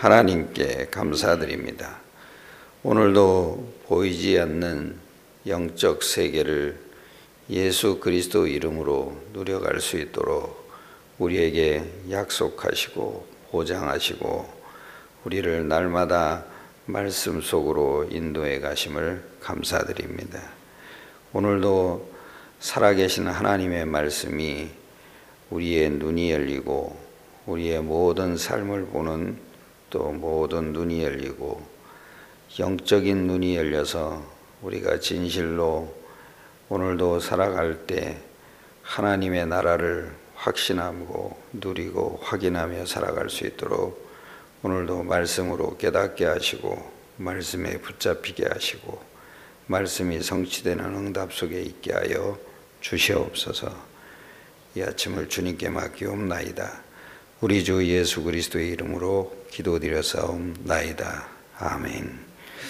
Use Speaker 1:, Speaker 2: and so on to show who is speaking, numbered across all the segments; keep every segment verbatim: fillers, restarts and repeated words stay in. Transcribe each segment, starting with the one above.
Speaker 1: 하나님께 감사드립니다. 오늘도 보이지 않는 영적 세계를 예수 그리스도 이름으로 누려갈 수 있도록 우리에게 약속하시고 보장하시고 우리를 날마다 말씀 속으로 인도해 가심을 감사드립니다. 오늘도 살아계신 하나님의 말씀이 우리의 눈이 열리고 우리의 모든 삶을 보는 또 모든 눈이 열리고 영적인 눈이 열려서 우리가 진실로 오늘도 살아갈 때 하나님의 나라를 확신하고 누리고 확인하며 살아갈 수 있도록 오늘도 말씀으로 깨닫게 하시고 말씀에 붙잡히게 하시고 말씀이 성취되는 응답 속에 있게 하여 주시옵소서. 이 아침을 주님께 맡기옵나이다. 우리 주 예수 그리스도의 이름으로 기도드렸사옵나이다. 아멘.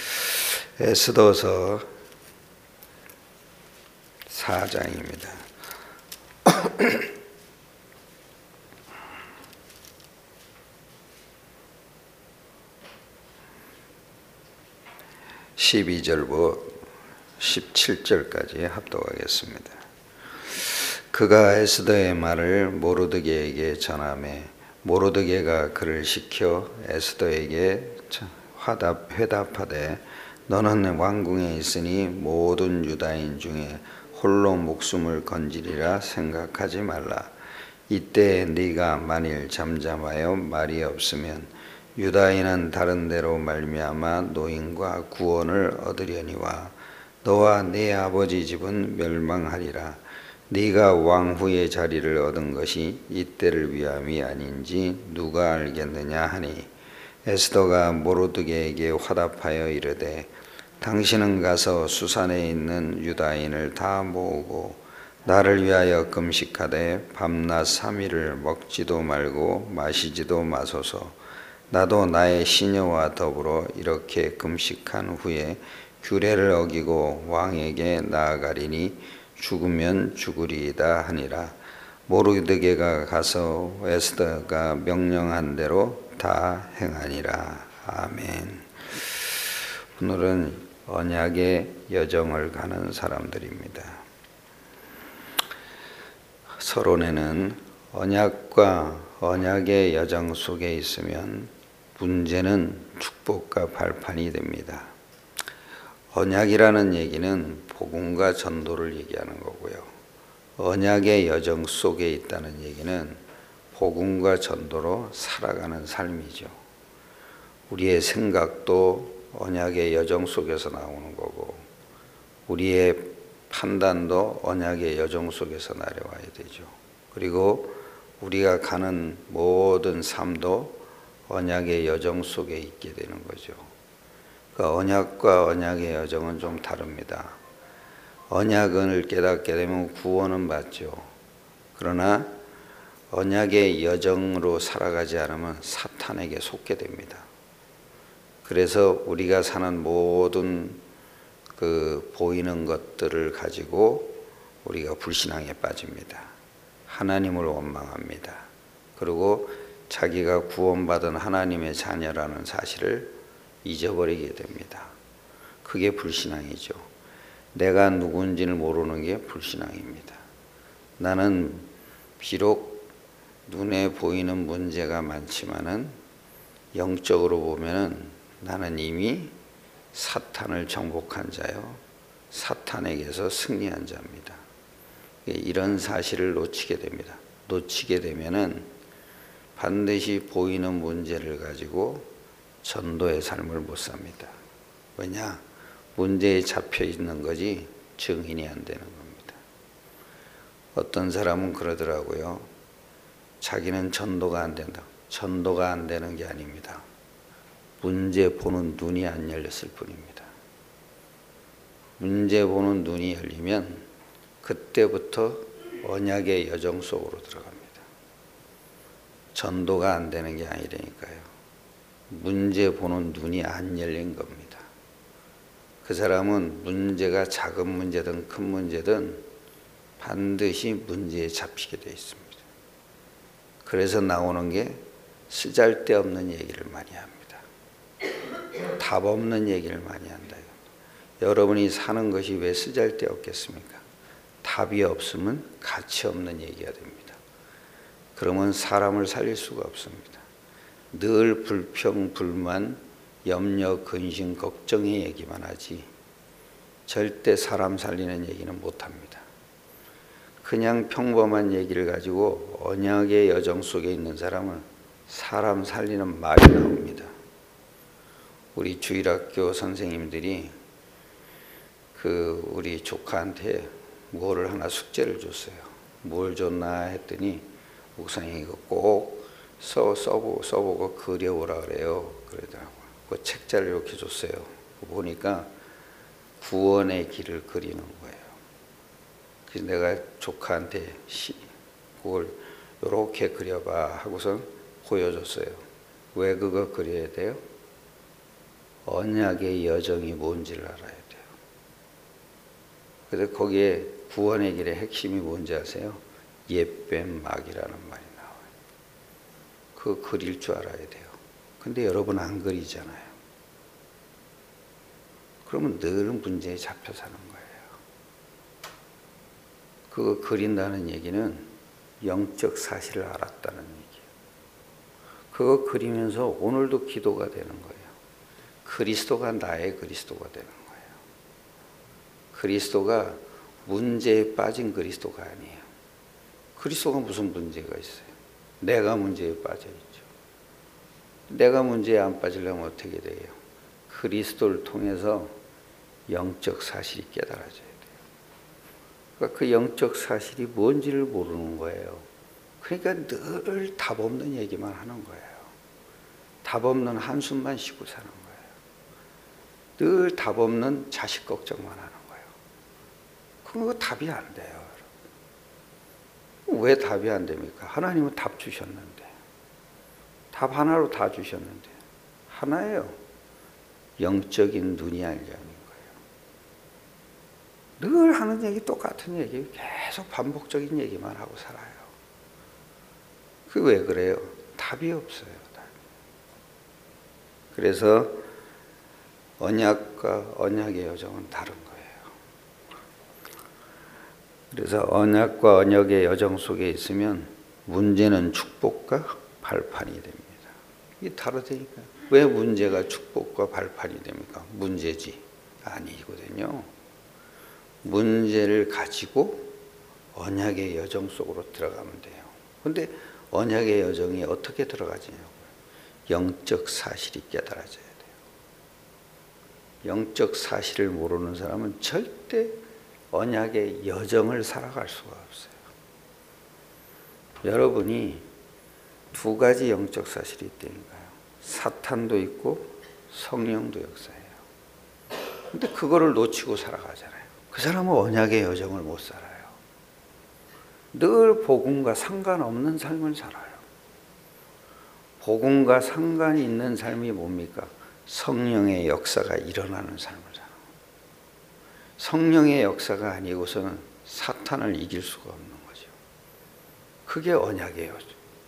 Speaker 1: 에스더서 사 장입니다. 십이 절부터 십칠 절까지 합독하겠습니다. 그가 에스더의 말을 모르드게에게 전하매 모르드게가 그를 시켜 에스더에게 화답, 회답하되 너는 왕궁에 있으니 모든 유다인 중에 홀로 목숨을 건지리라 생각하지 말라. 이때 네가 만일 잠잠하여 말이 없으면 유다인은 다른 데로 말미암아 노임과 구원을 얻으려니와 너와 네 아버지 집은 멸망하리라. 네가 왕후의 자리를 얻은 것이 이때를 위함이 아닌지 누가 알겠느냐 하니 에스더가 모르드게에게 화답하여 이르되 당신은 가서 수산에 있는 유다인을 다 모으고 나를 위하여 금식하되 밤낮 삼 일을 먹지도 말고 마시지도 마소서. 나도 나의 시녀와 더불어 이렇게 금식한 후에 규례를 어기고 왕에게 나아가리니 죽으면 죽으리이다 하니라. 모르드게가 가서 에스더가 명령한 대로 다 행하니라. 아멘. 오늘은 언약의 여정을 가는 사람들입니다. 서론에는 언약과 언약의 여정 속에 있으면 문제는 축복과 발판이 됩니다. 언약이라는 얘기는 복음과 전도를 얘기하는 거고요. 언약의 여정 속에 있다는 얘기는 복음과 전도로 살아가는 삶이죠. 우리의 생각도 언약의 여정 속에서 나오는 거고 우리의 판단도 언약의 여정 속에서 내려와야 되죠. 그리고 우리가 가는 모든 삶도 언약의 여정 속에 있게 되는 거죠. 그 언약과 언약의 여정은 좀 다릅니다. 언약을 깨닫게 되면 구원은 받죠. 그러나 언약의 여정으로 살아가지 않으면 사탄에게 속게 됩니다. 그래서 우리가 사는 모든 그 보이는 것들을 가지고 우리가 불신앙에 빠집니다. 하나님을 원망합니다. 그리고 자기가 구원받은 하나님의 자녀라는 사실을 잊어버리게 됩니다. 그게 불신앙이죠. 내가 누군지를 모르는 게 불신앙입니다. 나는 비록 눈에 보이는 문제가 많지만은 영적으로 보면은 나는 이미 사탄을 정복한 자요, 사탄에게서 승리한 자입니다. 이런 사실을 놓치게 됩니다. 놓치게 되면은 반드시 보이는 문제를 가지고 전도의 삶을 못 삽니다. 왜냐? 문제에 잡혀 있는 거지 증인이 안 되는 겁니다. 어떤 사람은 그러더라고요. 자기는 전도가 안 된다. 전도가 안 되는 게 아닙니다. 문제 보는 눈이 안 열렸을 뿐입니다. 문제 보는 눈이 열리면 그때부터 언약의 여정 속으로 들어갑니다. 전도가 안 되는 게 아니라니까요. 문제 보는 눈이 안 열린 겁니다. 그 사람은 문제가 작은 문제든 큰 문제든 반드시 문제에 잡히게 되어 있습니다. 그래서 나오는 게 쓰잘데없는 얘기를 많이 합니다. 답 없는 얘기를 많이 한다. 여러분이 사는 것이 왜 쓰잘데없겠습니까? 답이 없으면 가치 없는 얘기가 됩니다. 그러면 사람을 살릴 수가 없습니다. 늘 불평, 불만, 염려, 근심, 걱정의 얘기만 하지 절대 사람 살리는 얘기는 못합니다. 그냥 평범한 얘기를 가지고 언약의 여정 속에 있는 사람은 사람 살리는 말이 나옵니다. 우리 주일학교 선생님들이 그 우리 조카한테 뭐를 하나 숙제를 줬어요. 뭘 줬나 했더니 목사님이 이거 꼭 써, 써보고, 써보고 그려오라 그래요. 그러더라고요. 그 책자를 이렇게 줬어요. 보니까 구원의 길을 그리는 거예요. 그래서 내가 조카한테 시, 그걸 이렇게 그려봐 하고선 보여줬어요. 왜 그거 그려야 돼요? 언약의 여정이 뭔지를 알아야 돼요. 그래서 거기에 구원의 길의 핵심이 뭔지 아세요? 옛뱀 막이라는 말이 나와요. 그거 그릴 줄 알아야 돼요. 근데 여러분 안 그리잖아요. 그러면 늘 문제에 잡혀 사는 거예요. 그거 그린다는 얘기는 영적 사실을 알았다는 얘기예요. 그거 그리면서 오늘도 기도가 되는 거예요. 그리스도가 나의 그리스도가 되는 거예요. 그리스도가 문제에 빠진 그리스도가 아니에요. 그리스도가 무슨 문제가 있어요? 내가 문제에 빠져 있죠. 내가 문제에 안 빠지려면 어떻게 돼요? 그리스도를 통해서 영적 사실이 깨달아져야 돼요. 그러니까 그 영적 사실이 뭔지를 모르는 거예요. 그러니까 늘 답 없는 얘기만 하는 거예요. 답 없는 한숨만 쉬고 사는 거예요. 늘 답 없는 자식 걱정만 하는 거예요. 그거 답이 안 돼요. 왜 답이 안 됩니까? 하나님은 답 주셨는데. 답 하나로 다 주셨는데. 하나예요. 영적인 눈이 알게 하는 거예요. 늘 하는 얘기, 똑같은 얘기, 계속 반복적인 얘기만 하고 살아요. 그게 왜 그래요? 답이 없어요. 답이. 그래서 언약과 언약의 여정은 다른 거예요. 그래서 언약과 언약의 여정 속에 있으면 문제는 축복과 발판이 됩니다. 이게 다르다니까요. 왜 문제가 축복과 발판이 됩니까? 문제지 아니거든요. 문제를 가지고 언약의 여정 속으로 들어가면 돼요. 그런데 언약의 여정이 어떻게 들어가지냐고요. 영적 사실이 깨달아져야 돼요. 영적 사실을 모르는 사람은 절대 언약의 여정을 살아갈 수가 없어요. 여러분이 두 가지 영적 사실이 있다니까요. 사탄도 있고 성령도 역사해요. 근데 그거를 놓치고 살아가잖아요. 그 사람은 언약의 여정을 못 살아요. 늘 복음과 상관없는 삶을 살아요. 복음과 상관이 있는 삶이 뭡니까? 성령의 역사가 일어나는 삶을 살아요. 성령의 역사가 아니고서는 사탄을 이길 수가 없는 거죠. 그게 언약이에요.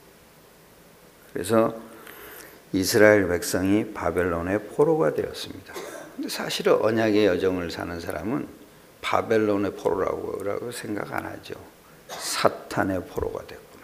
Speaker 1: 그래서 이스라엘 백성이 바벨론의 포로가 되었습니다. 근데 사실은 언약의 여정을 사는 사람은 바벨론의 포로라고 생각 안 하죠. 사탄의 포로가 됐구나.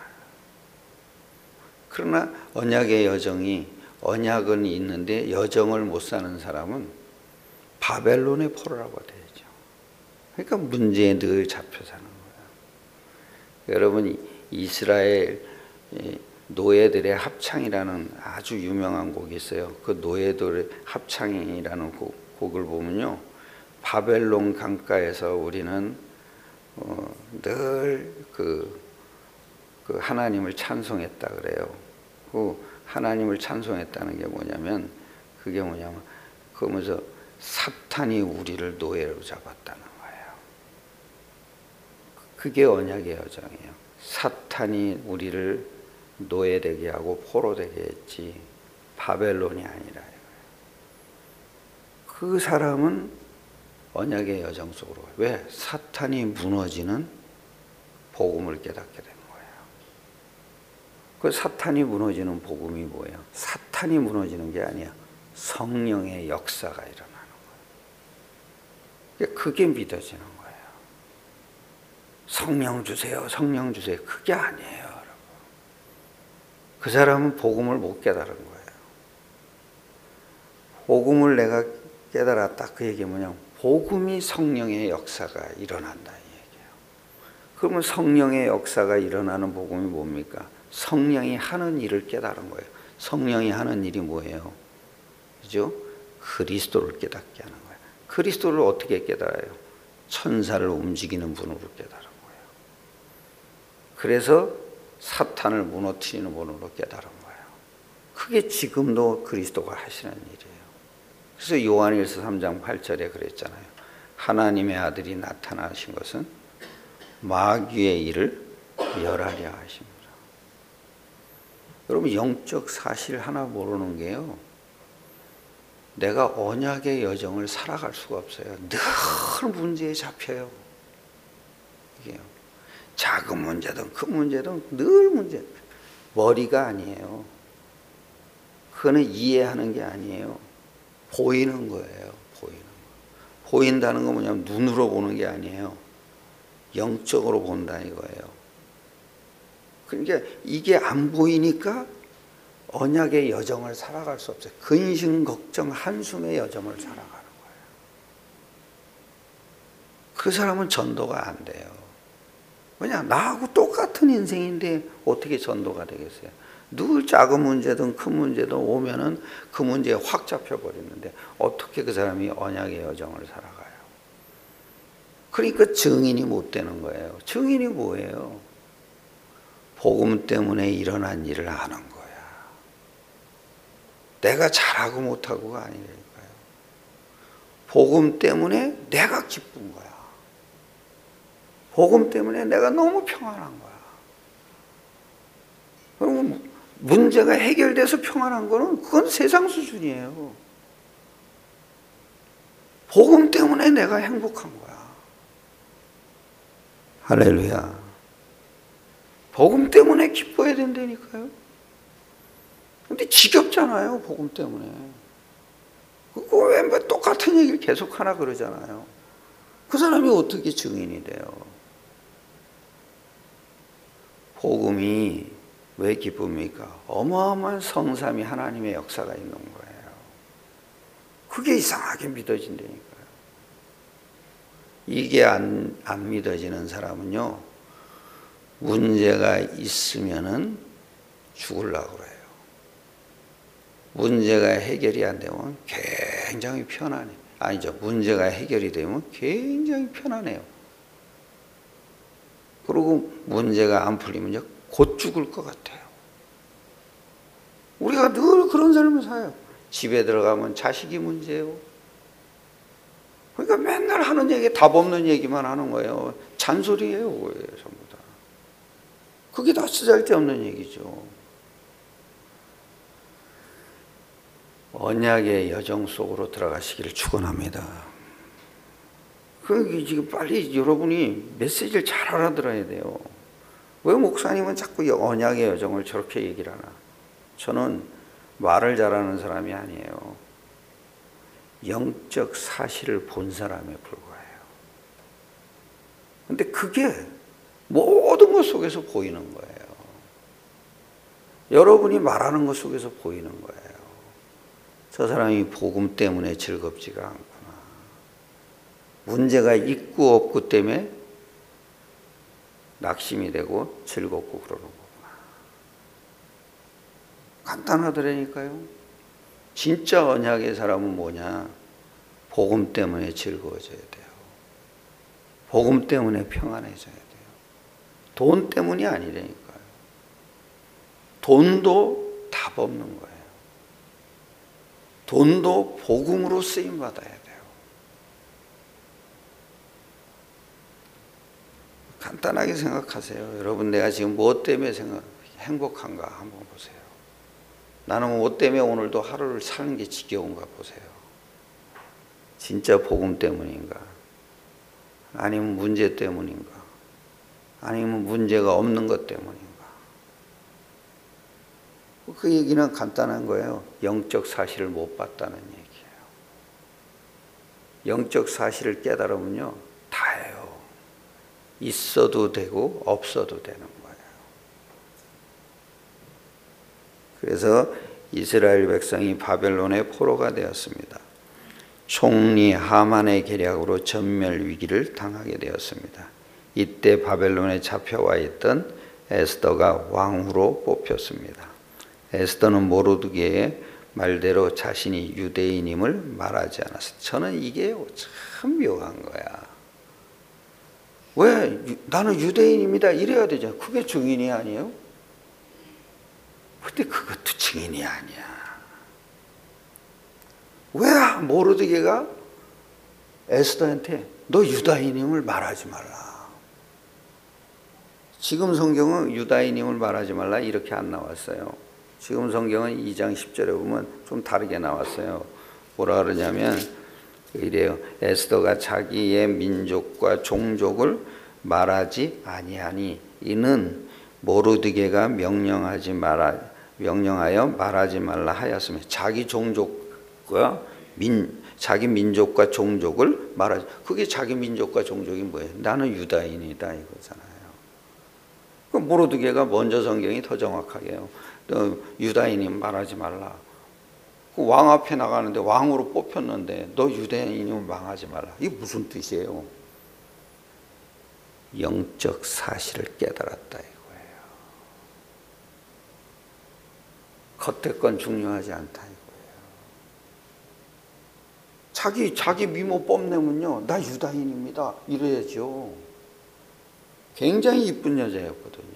Speaker 1: 그러나 언약의 여정이 언약은 있는데 여정을 못 사는 사람은 바벨론의 포로라고 되죠. 그러니까 문제에 늘 잡혀 사는 거예요. 여러분 이스라엘 노예들의 합창이라는 아주 유명한 곡이 있어요. 그 노예들의 합창이라는 곡, 곡을 보면요, 바벨론 강가에서 우리는 어, 늘 그, 그 하나님을 찬송했다 그래요. 그 하나님을 찬송했다는 게 뭐냐면 그게 뭐냐면 그러면서 사탄이 우리를 노예로 잡았다는 거예요. 그게 언약의 여정이에요. 사탄이 우리를 노예되게 하고 포로되게 했지 바벨론이 아니라. 그 사람은 언약의 여정 속으로 가요. 왜? 사탄이 무너지는 복음을 깨닫게 되는 거예요. 그 사탄이 무너지는 복음이 뭐예요? 사탄이 무너지는 게 아니야. 성령의 역사가 일어나는 거예요. 그게 믿어지는 거예요. 성령 주세요, 성령 주세요. 그게 아니에요, 여러분. 그 사람은 복음을 못 깨달은 거예요. 복음을 내가 깨달았다. 그 얘기 뭐냐면 복음이 성령의 역사가 일어난다 이 얘기예요. 그러면 성령의 역사가 일어나는 복음이 뭡니까? 성령이 하는 일을 깨달은 거예요. 성령이 하는 일이 뭐예요? 그죠? 그리스도를 깨닫게 하는 거예요. 그리스도를 어떻게 깨달아요? 천사를 움직이는 분으로 깨달은 거예요. 그래서 사탄을 무너뜨리는 분으로 깨달은 거예요. 그게 지금도 그리스도가 하시는 일이에요. 그래서 요한일서 삼 장 팔 절에 그랬잖아요. 하나님의 아들이 나타나신 것은 마귀의 일을 멸하려 하십니다. 여러분 영적 사실 하나 모르는 게요. 내가 언약의 여정을 살아갈 수가 없어요. 늘 문제에 잡혀요. 이게요. 작은 문제든 큰 문제든 늘 문제. 머리가 아니에요. 그거는 이해하는 게 아니에요. 보이는 거예요. 보이는 거. 보인다는 건 뭐냐면 눈으로 보는 게 아니에요. 영적으로 본다 이거예요. 그러니까 이게 안 보이니까 언약의 여정을 살아갈 수 없어요. 근심, 걱정, 한숨의 여정을 살아가는 거예요. 그 사람은 전도가 안 돼요. 왜냐? 나하고 똑같은 인생인데 어떻게 전도가 되겠어요? 늘 작은 문제든 큰 문제든 오면은 그 문제에 확 잡혀버리는데 어떻게 그 사람이 언약의 여정을 살아가요? 그러니까 증인이 못 되는 거예요. 증인이 뭐예요? 복음 때문에 일어난 일을 아는 거야. 내가 잘하고 못하고가 아니라니까요. 복음 때문에 내가 기쁜 거야. 복음 때문에 내가 너무 평안한 거야. 그럼 문제가 해결돼서 평안한 거는 그건 세상 수준이에요. 복음 때문에 내가 행복한 거야. 할렐루야. 복음 때문에 기뻐야 된다니까요. 근데 지겹잖아요, 복음 때문에. 그거 왜 뭐 똑같은 얘기를 계속 하나 그러잖아요. 그 사람이 어떻게 증인이 돼요? 복음이 왜 기쁩니까? 어마어마한 성삼위 하나님의 역사가 있는 거예요. 그게 이상하게 믿어진다니까요. 이게 안, 안 믿어지는 사람은요, 문제가 있으면은 죽으려고 그래요. 문제가 해결이 안 되면 굉장히 편안해. 아니죠. 문제가 해결이 되면 굉장히 편안해요. 그리고 문제가 안 풀리면요, 곧 죽을 것 같아요. 우리가 늘 그런 삶을 살아요. 집에 들어가면 자식이 문제예요. 그러니까 맨날 하는 얘기, 답 없는 얘기만 하는 거예요. 잔소리예요, 뭐예요, 전부 다. 그게 다 쓰잘데없는 얘기죠. 언약의 여정 속으로 들어가시기를 축원합니다. 그 지금 빨리 여러분이 메시지를 잘 알아들어야 돼요. 왜 목사님은 자꾸 언약의 여정을 저렇게 얘기를 하나? 저는 말을 잘하는 사람이 아니에요. 영적 사실을 본 사람에 불과해요. 근데 그게 모든 것 속에서 보이는 거예요. 여러분이 말하는 것 속에서 보이는 거예요. 저 사람이 복음 때문에 즐겁지가 않구나. 문제가 있고 없고 때문에 낙심이 되고 즐겁고 그러는 거구나. 간단하더라니까요. 진짜 언약의 사람은 뭐냐? 복음 때문에 즐거워져야 돼요. 복음 때문에 평안해져야 돼요. 돈 때문이 아니라니까요. 돈도 답 없는 거예요. 돈도 복음으로 쓰임 받아야 돼요. 간단하게 생각하세요. 여러분, 내가 지금 무엇 때문에 생각, 행복한가 한번 보세요. 나는 무엇 때문에 오늘도 하루를 사는 게 지겨운가 보세요. 진짜 복음 때문인가? 아니면 문제 때문인가? 아니면 문제가 없는 것 때문인가? 그 얘기는 간단한 거예요. 영적 사실을 못 봤다는 얘기예요. 영적 사실을 깨달으면요, 다예요. 있어도 되고 없어도 되는 거예요. 그래서 이스라엘 백성이 바벨론의 포로가 되었습니다. 총리 하만의 계략으로 전멸 위기를 당하게 되었습니다. 이때 바벨론에 잡혀와 있던 에스더가 왕후로 뽑혔습니다. 에스더는 모르드게의 말대로 자신이 유대인임을 말하지 않았어요. 저는 이게 참 묘한 거야. 왜 나는 유대인입니다 이래야 되잖아. 그게 증인이 아니에요? 근데 그것도 증인이 아니야. 왜 모르드게가 에스더한테 너 유다인임을 말하지 말라. 지금 성경은 유다인임을 말하지 말라 이렇게 안 나왔어요. 지금 성경은 이 장 십 절에 보면 좀 다르게 나왔어요. 뭐라 그러냐면 이래요. 에스더가 자기의 민족과 종족을 말하지 아니하니 이는 모르드게가 명령하지 말아 명령하여 말하지 말라 하였으며 자기 종족과 민 자기 민족과 종족을 말하지. 그게 자기 민족과 종족이 뭐예요? 나는 유다인이다 이거잖아요. 그럼 모르드게가 먼저 성경이 더 정확하게요. 너 유다인임 말하지 말라. 그 왕 앞에 나가는데 왕으로 뽑혔는데 너 유다인이면 말하지 말라. 이게 무슨 뜻이에요? 영적 사실을 깨달았다 이거예요. 겉에 건 중요하지 않다 이거예요. 자기 자기 미모 뽐내면요, 나 유다인입니다 이래야죠. 굉장히 이쁜 여자였거든요.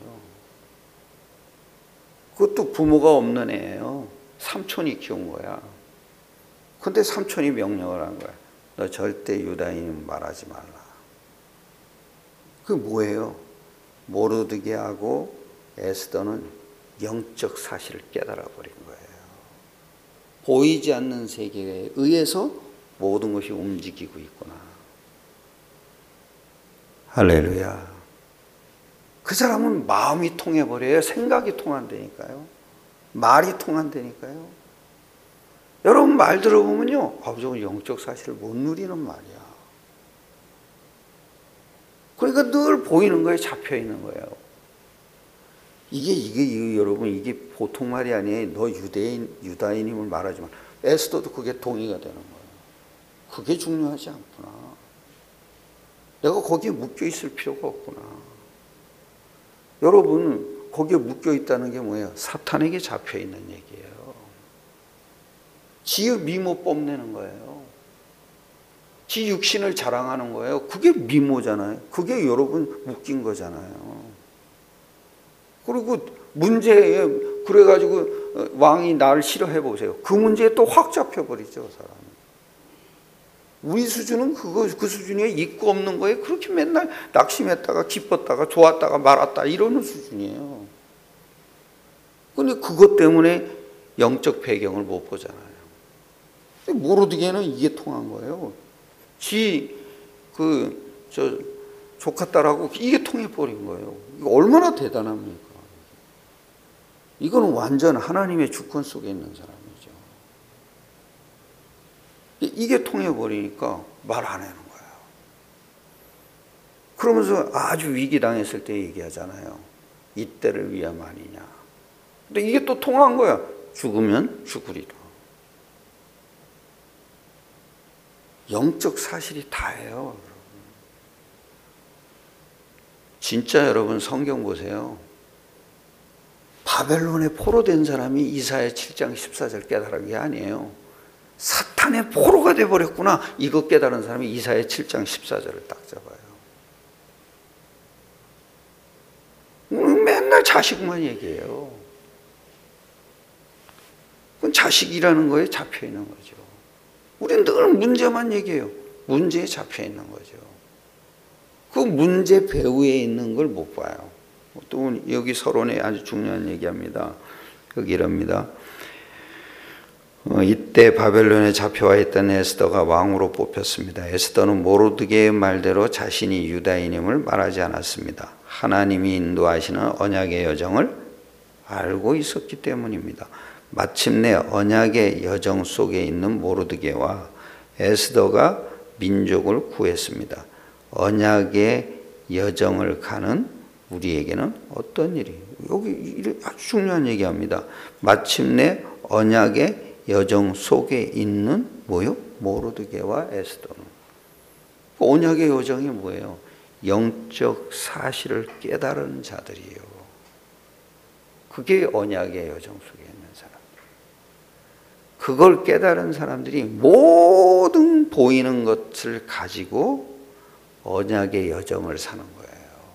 Speaker 1: 그것도 부모가 없는 애예요. 삼촌이 키운 거야. 근데 삼촌이 명령을 한 거야. 너 절대 유다인 말하지 말라. 그게 뭐예요? 모르드게하고 에스더는 영적 사실을 깨달아 버린 거예요. 보이지 않는 세계에 의해서 모든 것이 움직이고 있구나. 할렐루야. 그 사람은 마음이 통해버려요. 생각이 통한다니까요. 말이 통한다니까요. 여러분 말 들어보면요, 아, 저건 영적 사실을 못 누리는 말이야. 그러니까 늘 보이는 거에 잡혀 있는 거예요. 이게 이게, 이게 여러분 이게 보통 말이 아니에요. 너 유대인 유다인임을 말하지 마. 에스더도 그게 동의가 되는 거예요. 그게 중요하지 않구나. 내가 거기에 묶여 있을 필요가 없구나. 여러분 거기에 묶여 있다는 게 뭐예요? 사탄에게 잡혀 있는 얘기예요. 지의 미모 뽐내는 거예요. 지 육신을 자랑하는 거예요. 그게 미모잖아요. 그게 여러분 묶인 거잖아요. 그리고 문제에 그래가지고 왕이 나를 싫어해 보세요. 그 문제에 또 확 잡혀버리죠, 그 사람이. 우리 수준은 그거 그 수준에 있고 없는 거에 그렇게 맨날 낙심했다가 기뻤다가 좋았다가 말았다 이러는 수준이에요. 근데 그것 때문에 영적 배경을 못 보잖아요. 모르드게는 이게 통한 거예요. 지 그 저 조카 딸하고 이게 통해 버린 거예요. 이거 얼마나 대단합니까? 이거는 완전 하나님의 주권 속에 있는 사람이죠. 이게 통해 버리니까 말 안 하는 거예요. 그러면서 아주 위기 당했을 때 얘기하잖아요. 이때를 위함 아니냐. 근데 이게 또 통한 거야. 죽으면 죽으리라. 영적 사실이 다예요. 진짜 여러분 성경 보세요. 바벨론에 포로된 사람이 이사야 칠 장 십사 절 깨달은 게 아니에요. 사탄의 포로가 돼버렸구나. 이거 깨달은 사람이 이사야 칠 장 십사 절을 딱 잡아요. 맨날 자식만 얘기해요. 그건 자식이라는 거에 잡혀 있는 거죠. 우리는 늘 문제만 얘기해요. 문제에 잡혀 있는 거죠. 그 문제 배후에 있는 걸 못 봐요. 또 여기 서론에 아주 중요한 얘기합니다. 여기 이럽니다. 어, 이때 바벨론에 잡혀와 있던 에스더가 왕으로 뽑혔습니다. 에스더는 모르드게의 말대로 자신이 유다인임을 말하지 않았습니다. 하나님이 인도하시는 언약의 여정을 알고 있었기 때문입니다. 마침내 언약의 여정 속에 있는 모르드게와 에스더가 민족을 구했습니다. 언약의 여정을 가는 우리에게는 어떤 일이, 여기 아주 중요한 얘기합니다. 마침내 언약의 여정 속에 있는 뭐요? 모르드게와 에스더는. 언약의 여정이 뭐예요? 영적 사실을 깨달은 자들이에요. 그게 언약의 여정 속에 있는 사람. 그걸 깨달은 사람들이 모든 보이는 것을 가지고 언약의 여정을 사는 거예요.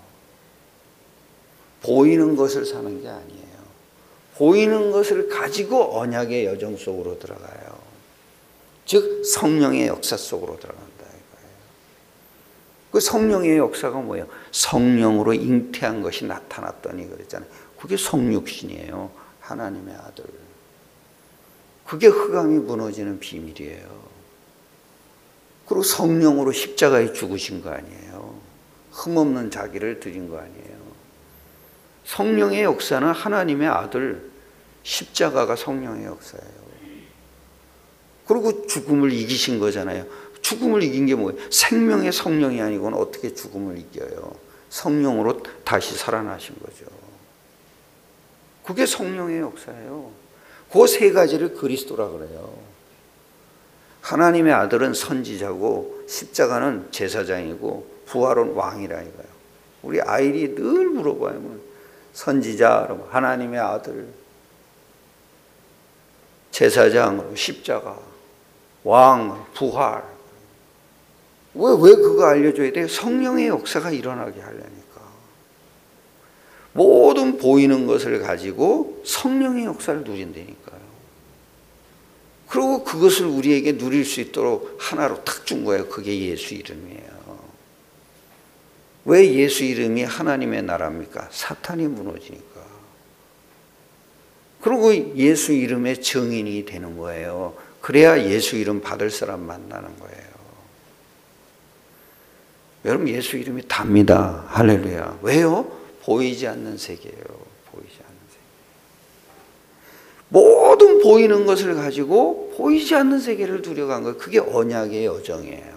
Speaker 1: 보이는 것을 사는 게 아니에요. 보이는 것을 가지고 언약의 여정 속으로 들어가요. 즉 성령의 역사 속으로 들어간다 이거예요. 그 성령의 역사가 뭐예요? 성령으로 잉태한 것이 나타났더니 그랬잖아요. 그게 성육신이에요. 하나님의 아들. 그게 흑암이 무너지는 비밀이에요. 그리고 성령으로 십자가에 죽으신 거 아니에요. 흠없는 자기를 드린 거 아니에요. 성령의 역사는 하나님의 아들, 십자가가 성령의 역사예요. 그리고 죽음을 이기신 거잖아요. 죽음을 이긴 게 뭐예요? 생명의 성령이 아니고는 어떻게 죽음을 이겨요? 성령으로 다시 살아나신 거죠. 그게 성령의 역사예요. 그 세 가지를 그리스도라 그래요. 하나님의 아들은 선지자고 십자가는 제사장이고 부활은 왕이라 이거예요. 우리 아이들이 늘 물어봐요. 선지자, 하나님의 아들, 제사장, 십자가, 왕, 부활. 왜, 왜 그거 알려줘야 돼요? 성령의 역사가 일어나게 하려니까. 모든 보이는 것을 가지고 성령의 역사를 누린다니까요. 그리고 그것을 우리에게 누릴 수 있도록 하나로 탁 준 거예요. 그게 예수 이름이에요. 왜 예수 이름이 하나님의 나라입니까? 사탄이 무너지니까. 그리고 예수 이름의 증인이 되는 거예요. 그래야 예수 이름 받을 사람 만나는 거예요. 여러분 예수 이름이 답니다. 할렐루야. 왜요? 보이지 않는 세계예요. 보이지 않는 세계. 모든 보이는 것을 가지고 보이지 않는 세계를 두려간 거예요. 그게 언약의 여정이에요.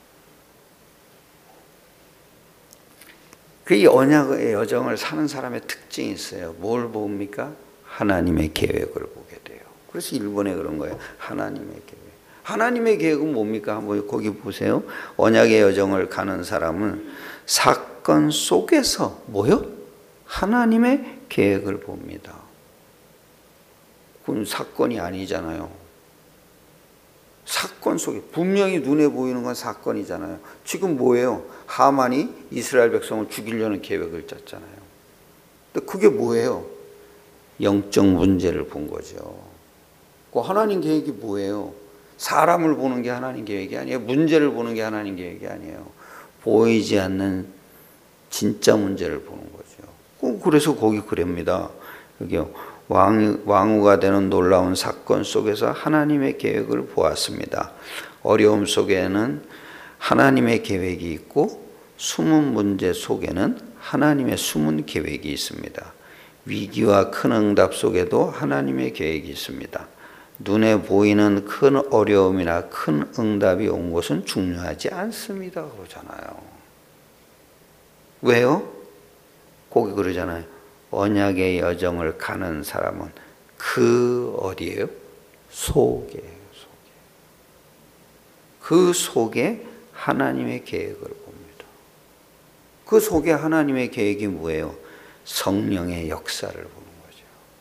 Speaker 1: 그 이 언약의 여정을 사는 사람의 특징이 있어요. 뭘 봅니까? 하나님의 계획을 보게 돼요. 그래서 일본에 그런 거예요. 하나님의 계획. 하나님의 계획은 뭡니까? 한번 거기 보세요. 언약의 여정을 가는 사람은 사건 속에서 뭐요? 하나님의 계획을 봅니다. 그건 사건이 아니잖아요. 사건 속에 분명히 눈에 보이는 건 사건이잖아요. 지금 뭐예요? 하만이 이스라엘 백성을 죽이려는 계획을 짰잖아요. 근데 그게 뭐예요? 영적 문제를 본 거죠. 그 하나님 계획이 뭐예요? 사람을 보는 게 하나님 계획이 아니에요. 문제를 보는 게 하나님 계획이 아니에요. 보이지 않는 진짜 문제를 보는 거죠. 그래서 거기 그럽니다. 여기요. 왕, 왕후가 되는 놀라운 사건 속에서 하나님의 계획을 보았습니다. 어려움 속에는 하나님의 계획이 있고 숨은 문제 속에는 하나님의 숨은 계획이 있습니다. 위기와 큰 응답 속에도 하나님의 계획이 있습니다. 눈에 보이는 큰 어려움이나 큰 응답이 온 것은 중요하지 않습니다. 그러잖아요. 왜요? 거기 그러잖아요. 언약의 여정을 가는 사람은 그 어디예요? 속에, 속에. 그 속에 하나님의 계획을 봅니다. 그 속에 하나님의 계획이 뭐예요? 성령의 역사를 보는 거죠.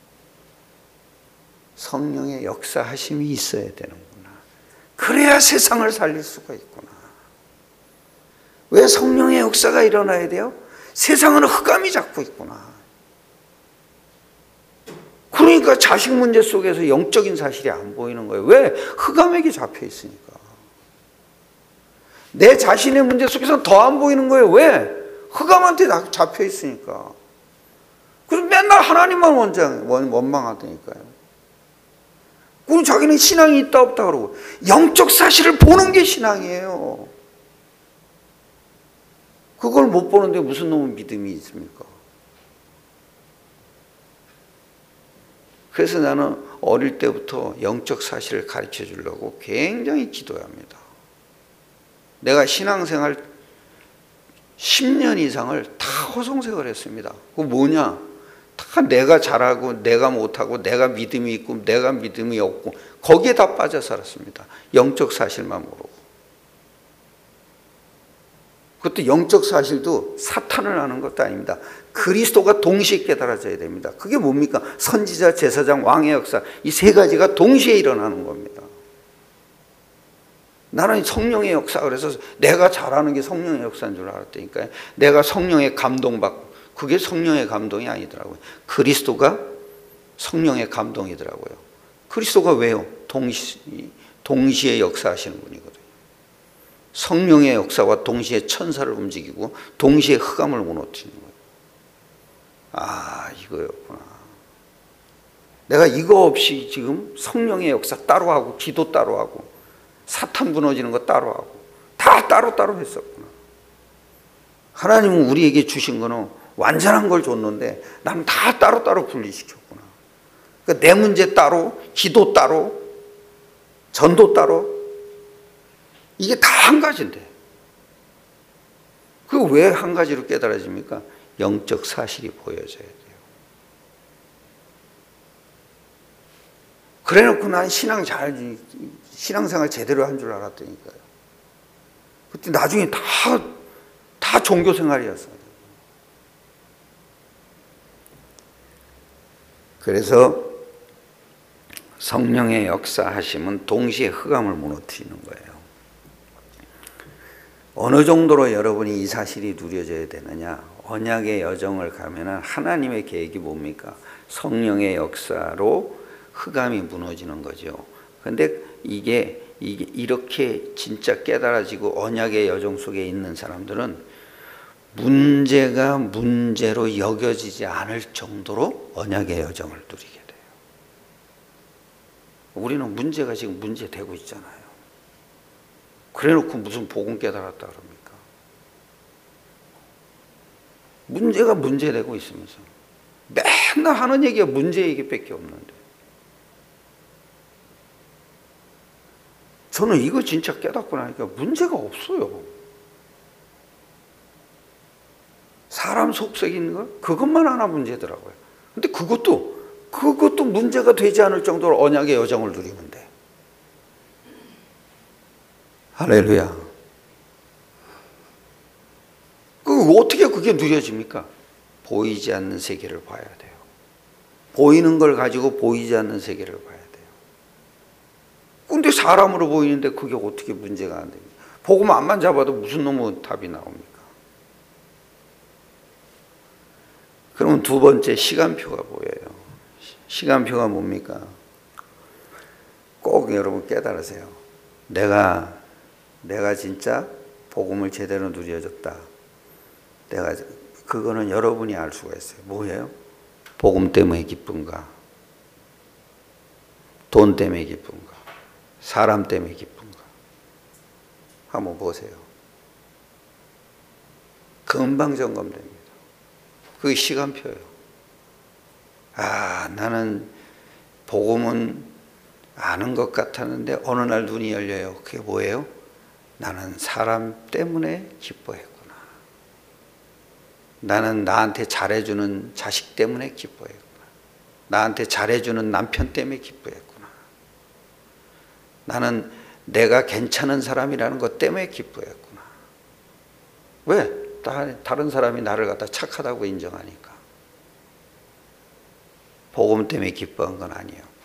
Speaker 1: 성령의 역사하심이 있어야 되는구나. 그래야 세상을 살릴 수가 있구나. 왜 성령의 역사가 일어나야 돼요? 세상은 흑암이 잡고 있구나. 그러니까 자식 문제 속에서 영적인 사실이 안 보이는 거예요. 왜? 흑암에게 잡혀 있으니까. 내 자신의 문제 속에서는 더 안 보이는 거예요. 왜? 흑암한테 잡혀 있으니까. 그래서 맨날 하나님만 원장, 원망하다니까요. 그럼 자기는 신앙이 있다 없다 그러고 영적 사실을 보는 게 신앙이에요. 그걸 못 보는데 무슨 놈의 믿음이 있습니까? 그래서 나는 어릴 때부터 영적 사실을 가르쳐 주려고 굉장히 기도해야 합니다. 내가 신앙생활 십 년 이상을 다 허송세월 했습니다. 그거 뭐냐? 다 내가 잘하고 내가 못하고 내가 믿음이 있고 내가 믿음이 없고 거기에 다 빠져 살았습니다. 영적 사실만 모르고. 그것도 영적 사실도 사탄을 아는 것도 아닙니다. 그리스도가 동시에 깨달아져야 됩니다. 그게 뭡니까? 선지자, 제사장, 왕의 역사, 이 세 가지가 동시에 일어나는 겁니다. 나는 성령의 역사, 그래서 내가 잘하는 게 성령의 역사인 줄 알았다니까요. 내가 성령의 감동받고, 그게 성령의 감동이 아니더라고요. 그리스도가 성령의 감동이더라고요. 그리스도가 왜요? 동시, 동시에 역사하시는 분이거든요. 성령의 역사와 동시에 천사를 움직이고 동시에 흑암을 무너뜨리는 거예요. 아, 이거였구나. 내가 이거 없이 지금 성령의 역사 따로 하고 기도 따로 하고 사탄 무너지는 거 따로 하고 다 따로따로 했었구나. 하나님은 우리에게 주신 거는 완전한 걸 줬는데 나는 다 따로따로 분리시켰구나. 그러니까 내 문제 따로, 기도 따로, 전도 따로, 이게 다 한 가지인데 그거 왜 한 가지로 깨달아집니까? 영적 사실이 보여져야 돼요. 그래놓고 난 신앙 잘, 신앙생활 제대로 한 줄 알았다니까요. 그때 나중에 다, 다 종교생활이었어요. 그래서 성령의 역사하심은 동시에 흑암을 무너뜨리는 거예요. 어느 정도로 여러분이 이 사실이 누려져야 되느냐? 언약의 여정을 가면은 하나님의 계획이 뭡니까? 성령의 역사로 흑암이 무너지는 거죠. 근데 이게, 이게 이렇게 진짜 깨달아지고 언약의 여정 속에 있는 사람들은 문제가 문제로 여겨지지 않을 정도로 언약의 여정을 누리게 돼요. 우리는 문제가 지금 문제되고 있잖아요. 그래놓고 무슨 복음 깨달았다 그럽니까? 문제가 문제되고 있으면서 맨날 하는 얘기가 문제 얘기밖에 없는데 저는 이거 진짜 깨닫고 나니까 문제가 없어요. 사람 속색이 있는 거 그것만 하나 문제더라고요. 근데 그것도 그것도 문제가 되지 않을 정도로 언약의 여정을 누리면 돼. 할렐루야. 그 어떻게 그게 누려집니까? 보이지 않는 세계를 봐야 돼요. 보이는 걸 가지고 보이지 않는 세계를 봐야 돼요. 근데 사람으로 보이는데 그게 어떻게 문제가 안 됩니까? 복음 안만 잡아도 무슨 놈의 답이 나옵니까? 그러면 두 번째 시간표가 보여요. 시간표가 뭡니까? 꼭 여러분 깨달으세요. 내가 내가 진짜 복음을 제대로 누려줬다. 내가 그거는 여러분이 알 수가 있어요. 뭐예요? 복음 때문에 기쁜가? 돈 때문에 기쁜가? 사람 때문에 기쁜가? 한번 보세요. 금방 점검됩니다. 그게 시간표예요. 아, 나는 복음은 아는 것 같았는데 어느 날 눈이 열려요. 그게 뭐예요? 나는 사람 때문에 기뻐했구나. 나는 나한테 잘해주는 자식 때문에 기뻐했구나. 나한테 잘해주는 남편 때문에 기뻐했구나. 나는 내가 괜찮은 사람이라는 것 때문에 기뻐했구나. 왜? 다른 사람이 나를 갖다 착하다고 인정하니까. 복음 때문에 기뻐한 건 아니었구나.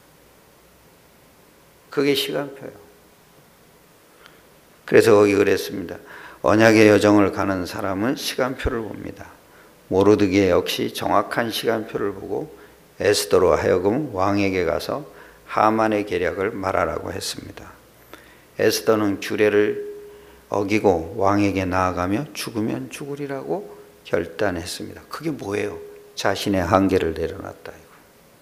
Speaker 1: 그게 시간표예요. 그래서 거기 그랬습니다. 언약의 여정을 가는 사람은 시간표를 봅니다. 모르드게 역시 정확한 시간표를 보고 에스더로 하여금 왕에게 가서 하만의 계략을 말하라고 했습니다. 에스더는 규례를 어기고 왕에게 나아가며 죽으면 죽으리라고 결단했습니다. 그게 뭐예요? 자신의 한계를 내려놨다. 이거.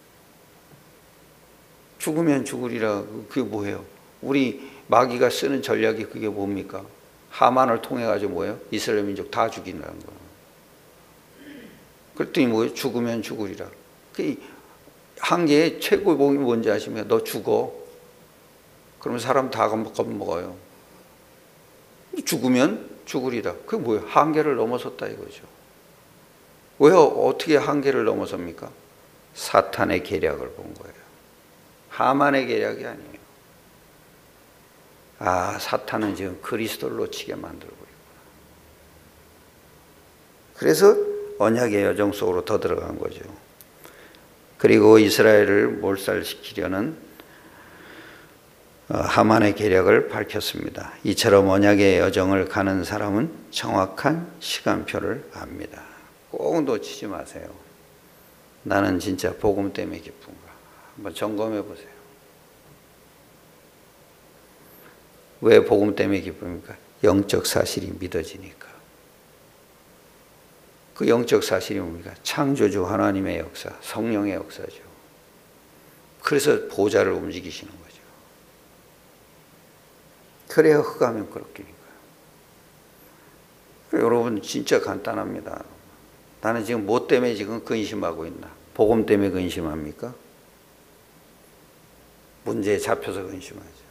Speaker 1: 죽으면 죽으리라. 그게 뭐예요? 우리 마귀가 쓰는 전략이 그게 뭡니까? 하만을 통해 가지고 뭐예요? 이스라엘 민족 다 죽이라는 거예요. 그랬더니 뭐예요? 죽으면 죽으리라. 그 한계의 최고 복이 뭔지 아시면 너 죽어. 그러면 사람 다 겁먹어요. 죽으면 죽으리라. 그게 뭐예요? 한계를 넘어섰다 이거죠. 왜 어떻게 한계를 넘어섭니까? 사탄의 계략을 본 거예요. 하만의 계략이 아니에요. 아, 사탄은 지금 그리스도를 놓치게 만들고 있구나. 그래서 언약의 여정 속으로 더 들어간 거죠. 그리고 이스라엘을 몰살시키려는 하만의 계략을 밝혔습니다. 이처럼 언약의 여정을 가는 사람은 정확한 시간표를 압니다. 꼭 놓치지 마세요. 나는 진짜 복음 때문에 기쁜가? 한번 점검해 보세요. 왜 복음 때문에 기쁩니까? 영적 사실이 믿어지니까. 그 영적 사실이 뭡니까? 창조주 하나님의 역사, 성령의 역사죠. 그래서 보좌를 움직이시는 거죠. 그래야 흑암이 꺾이니까요. 여러분 진짜 간단합니다. 나는 지금 뭐 때문에 지금 근심하고 있나? 복음 때문에 근심합니까? 문제에 잡혀서 근심하죠.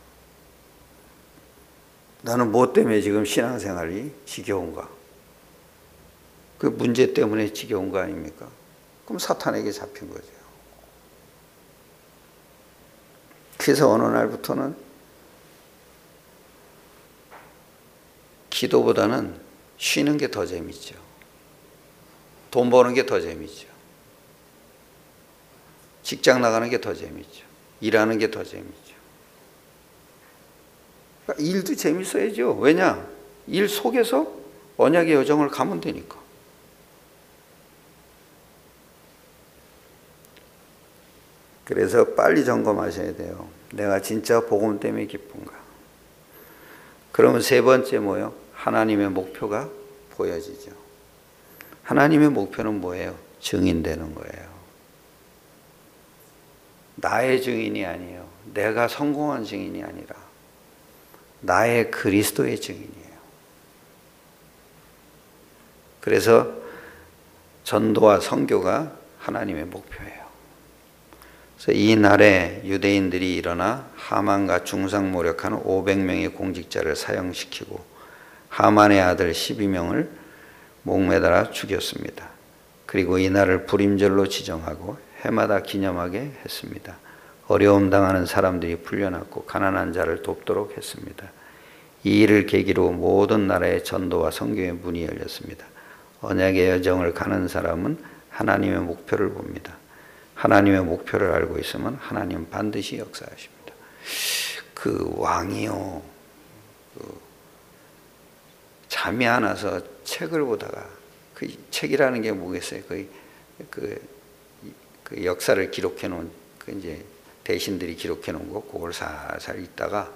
Speaker 1: 나는 뭐 때문에 지금 신앙생활이 지겨운가? 그 문제 때문에 지겨운 거 아닙니까? 그럼 사탄에게 잡힌 거죠. 그래서 어느 날부터는 기도보다는 쉬는 게 더 재밌죠. 돈 버는 게 더 재밌죠. 직장 나가는 게 더 재밌죠. 일하는 게 더 재밌죠. 그러니까 일도 재밌어야죠. 왜냐? 일 속에서 언약의 여정을 가면 되니까. 그래서 빨리 점검하셔야 돼요. 내가 진짜 복음 때문에 기쁜가? 그러면 세 번째 뭐예요? 하나님의 목표가 보여지죠. 하나님의 목표는 뭐예요? 증인되는 거예요. 나의 증인이 아니에요. 내가 성공한 증인이 아니라 나의 그리스도의 증인이에요. 그래서 전도와 선교가 하나님의 목표예요. 그래서 이 날에 유대인들이 일어나 하만과 중상모략하는 오백 명의 공직자를 사형시키고 하만의 아들 십이 명을 목매달아 죽였습니다. 그리고 이 날을 불임절로 지정하고 해마다 기념하게 했습니다. 어려움 당하는 사람들이 풀려났고 가난한 자를 돕도록 했습니다. 이 일을 계기로 모든 나라의 전도와 선교의 문이 열렸습니다. 언약의 여정을 가는 사람은 하나님의 목표를 봅니다. 하나님의 목표를 알고 있으면 하나님 반드시 역사하십니다. 그 왕이요, 그 잠이 안 와서 책을 보다가 그 책이라는 게 뭐겠어요? 그, 그, 그 역사를 기록해 놓은 그 이제 대신들이 기록해 놓은 거 그걸 살살 읽다가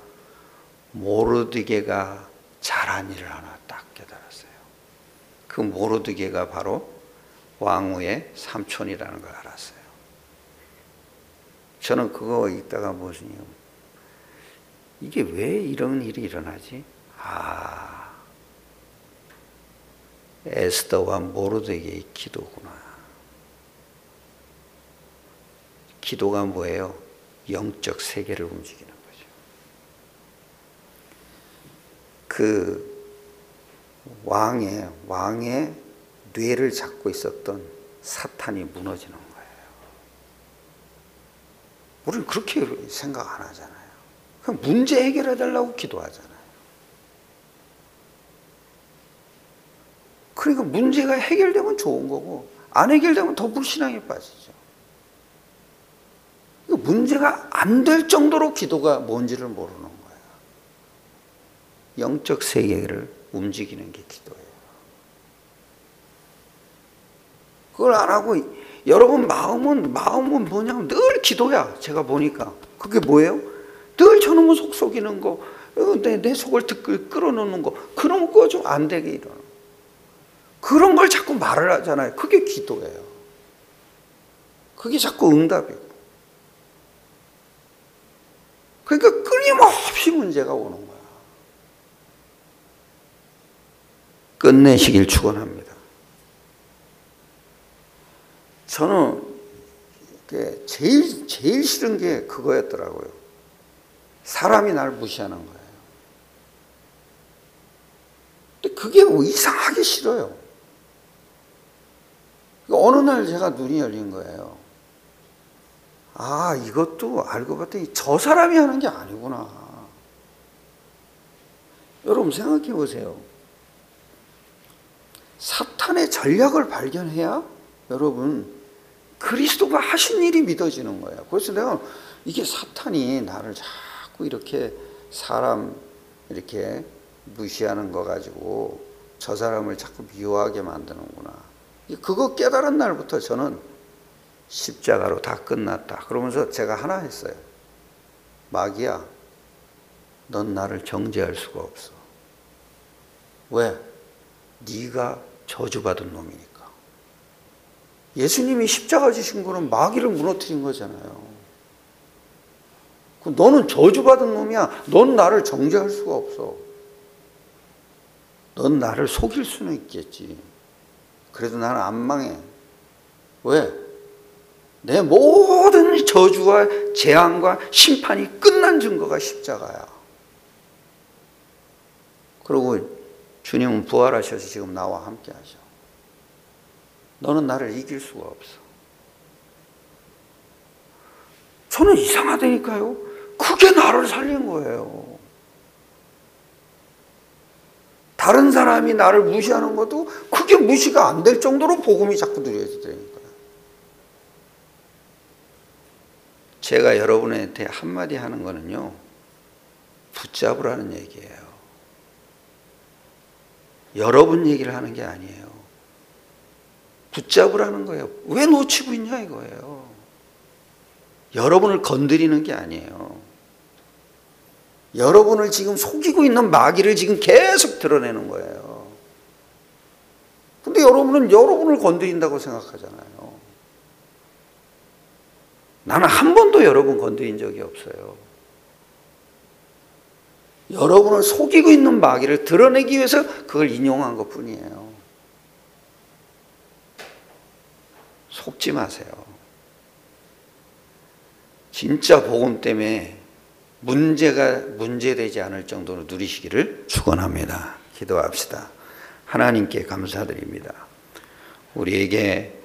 Speaker 1: 모르드게가 잘한 일을 하나 딱 깨달았어요. 그 모르드게가 바로 왕후의 삼촌이라는 걸 알았어요. 저는 그거 읽다가 무슨 이게 왜 이런 일이 일어나지? 아, 에스더와 모르드게의 기도구나. 기도가 뭐예요? 영적 세계를 움직이는 거죠. 그 왕의 왕의 뇌를 잡고 있었던 사탄이 무너지는 거예요. 우리는 그렇게 생각 안 하잖아요. 그냥 문제 해결해 달라고 기도하잖아요. 그러니까 문제가 해결되면 좋은 거고 안 해결되면 더 불신앙에 빠지죠. 문제가 안 될 정도로 기도가 뭔지를 모르는 거예요. 영적 세계를 움직이는 게 기도예요. 그걸 안 하고 여러분 마음은 마음은 뭐냐면 늘 기도야. 제가 보니까 그게 뭐예요? 늘 저놈은 속 속이는 거, 내, 내 속을 끌어놓는 거, 그런 거 좀 안 되게 이러는 거. 그런 걸 자꾸 말을 하잖아요. 그게 기도예요. 그게 자꾸 응답이고. 그러니까 끊임없이 문제가 오는 거야. 끝내시길 축원합니다. 저는 그게 제일 제일 싫은 게 그거였더라고요. 사람이 날 무시하는 거예요. 근데 그게 뭐 이상하게 싫어요. 어느 날 제가 눈이 열린 거예요. 아, 이것도 알고 봤더니 저 사람이 하는 게 아니구나. 여러분 생각해 보세요. 사탄의 전략을 발견해야 여러분 그리스도가 하신 일이 믿어지는 거예요. 그래서 내가 이게 사탄이 나를 자꾸 이렇게 사람 이렇게 무시하는 거 가지고 저 사람을 자꾸 미워하게 만드는구나. 그거 깨달은 날부터 저는 십자가로 다 끝났다. 그러면서 제가 하나 했어요. 마귀야, 넌 나를 정죄할 수가 없어. 왜? 네가 저주받은 놈이니까. 예수님이 십자가 지신 거는 마귀를 무너뜨린 거잖아요. 너는 저주받은 놈이야. 넌 나를 정죄할 수가 없어. 넌 나를 속일 수는 있겠지. 그래도 나는 안 망해. 왜? 내 모든 저주와 재앙과 심판이 끝난 증거가 십자가야. 그리고 주님은 부활하셔서 지금 나와 함께 하셔. 너는 나를 이길 수가 없어. 저는 이상하다니까요. 그게 나를 살린 거예요. 다른 사람이 나를 무시하는 것도 그게 무시가 안 될 정도로 복음이 자꾸 누려지더라니까요. 제가 여러분한테 한마디 하는 거는요, 붙잡으라는 얘기예요. 여러분 얘기를 하는 게 아니에요. 붙잡으라는 거예요. 왜 놓치고 있냐 이거예요. 여러분을 건드리는 게 아니에요. 여러분을 지금 속이고 있는 마귀를 지금 계속 드러내는 거예요. 근데 여러분은 여러분을 건드린다고 생각하잖아요. 나는 한 번도 여러분 건드린 적이 없어요. 여러분을 속이고 있는 마귀를 드러내기 위해서 그걸 인용한 것 뿐이에요. 속지 마세요. 진짜 복음 때문에 문제가 문제되지 않을 정도로 누리시기를 축원합니다. 기도합시다. 하나님께 감사드립니다. 우리에게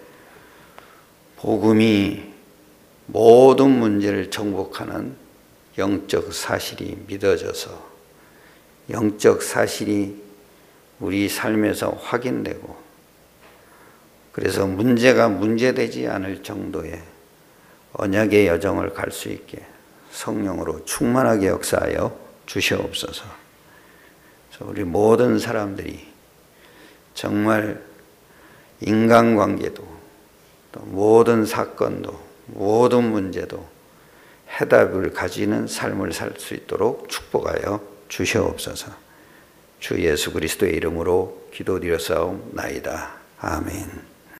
Speaker 1: 복음이 모든 문제를 정복하는 영적 사실이 믿어져서 영적 사실이 우리 삶에서 확인되고 그래서 문제가 문제되지 않을 정도의 언약의 여정을 갈 수 있게 성령으로 충만하게 역사하여 주시옵소서. 우리 모든 사람들이 정말 인간관계도 또 모든 사건도 모든 문제도 해답을 가지는 삶을 살 수 있도록 축복하여 주시옵소서. 주 예수 그리스도의 이름으로 기도드렸사옵나이다. 아멘.